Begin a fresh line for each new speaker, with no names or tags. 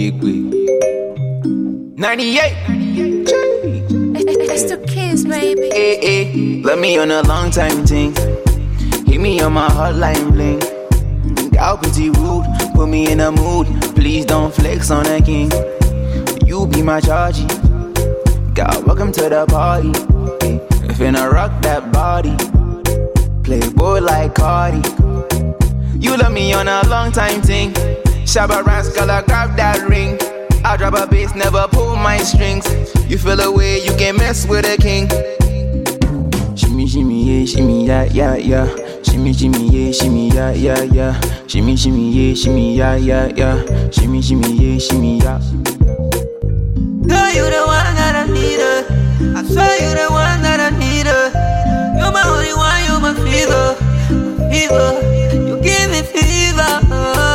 98.
It's the kids, baby.
Hey, hey. Let me on a long time thing. Hit me on my hotline bling. Got pretty rude, put me in a mood. Please don't flex on a king. You be my chargy. God, welcome to the party. Finna rock that body. Playboy like Cardi. You love me on a long time thing. Shabba rascal, I grab that ring. I drop a bass, never pull my strings. You feel a way, you can mess with a king. Shimmy, shimmy, yeah, shimmy, yeah, yeah, yeah. Shimmy, shimmy, yeah, shimmy, yeah, yeah, yeah. Shimmy, shimmy, yeah, shimmy, yeah, yeah, yeah. Shimmy, shimmy, yeah, shimmy, yeah.
Girl, you the one that I need her. I swear you the one that I need her. You're my only one, you're my fever, my fever. You